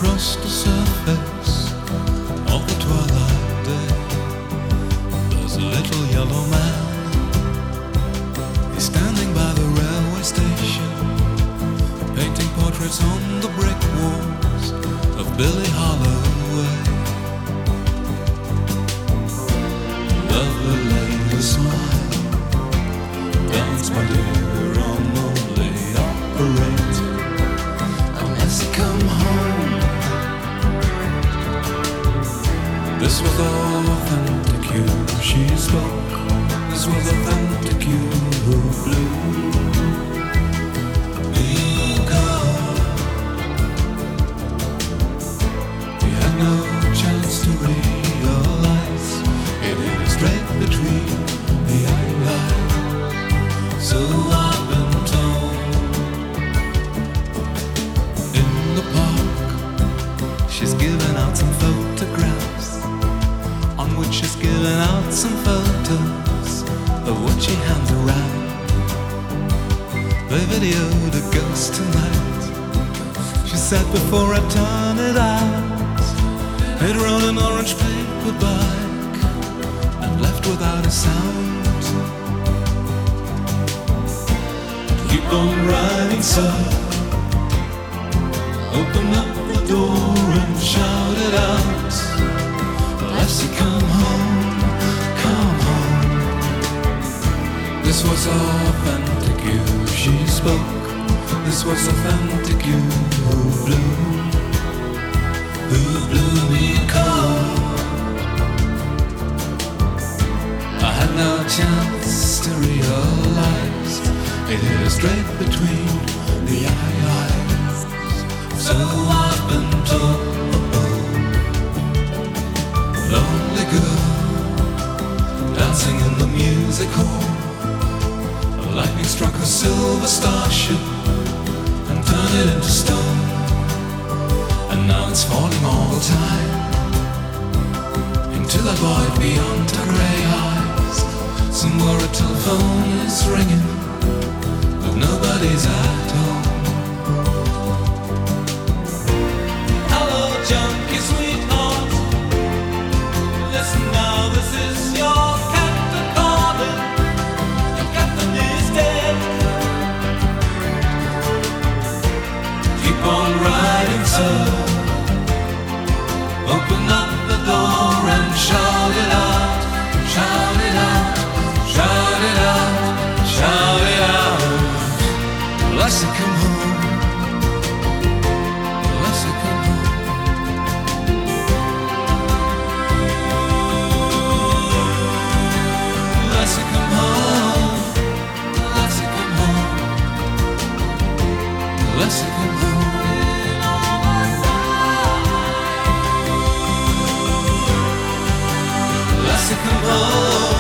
across the surface of the twilight day, there's a little yellow man. He's standing by the railway station, painting portraits on the brick walls of Billie Holloway. Lovely lady, smile, dance my dear, I'm only operating unless you come home. This was authentic you, she spoke. This was authentic you, blue. You go. We had no chance to realize it hit straight between the eyelines. So I've been told. In the park, she's given out some photographs, on which she's given out some photos of what she hands around. They videoed a ghost tonight. She said before I turn it out, it wrote an orange paperback and left without a sound. Keep on writing, sir. Open up the door and shout it out. Unless you come home, come home. This was authentic you, she spoke. This was authentic you, who blew me cold. I had no chance to realize it hit straight between the eyes. So I've been told. Lonely girl, dancing in the music hall. Lightning struck a silver starship and turned it into stone. And now it's falling all the time into the void beyond her grey eyes. Somewhere a telephone is ringing, but nobody's at home. Hello, junkie sweetheart. Listen now, this is your captain calling. Your captain is dead. Keep on riding, sir. Open up the door and shout it out. Shout it out. Shout it out. Shout it out. Let's come home. Let's come home. Let's come home. Let's come home. Let's come home. Let's come home.